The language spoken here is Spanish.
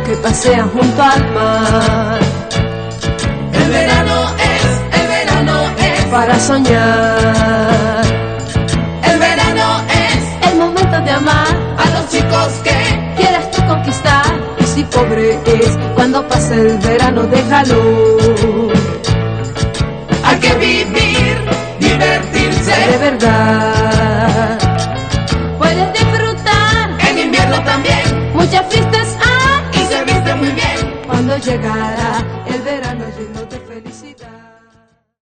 que pasean junto al mar. El verano es para soñar. El verano es el momento de amar a los chicos que quieres tú conquistar. Y si pobre es cuando pase el verano, déjalo. Hay que vivir, divertirse de verdad. Puedes disfrutar en invierno también. Muchas fiestas hay y se viste muy bien cuando llega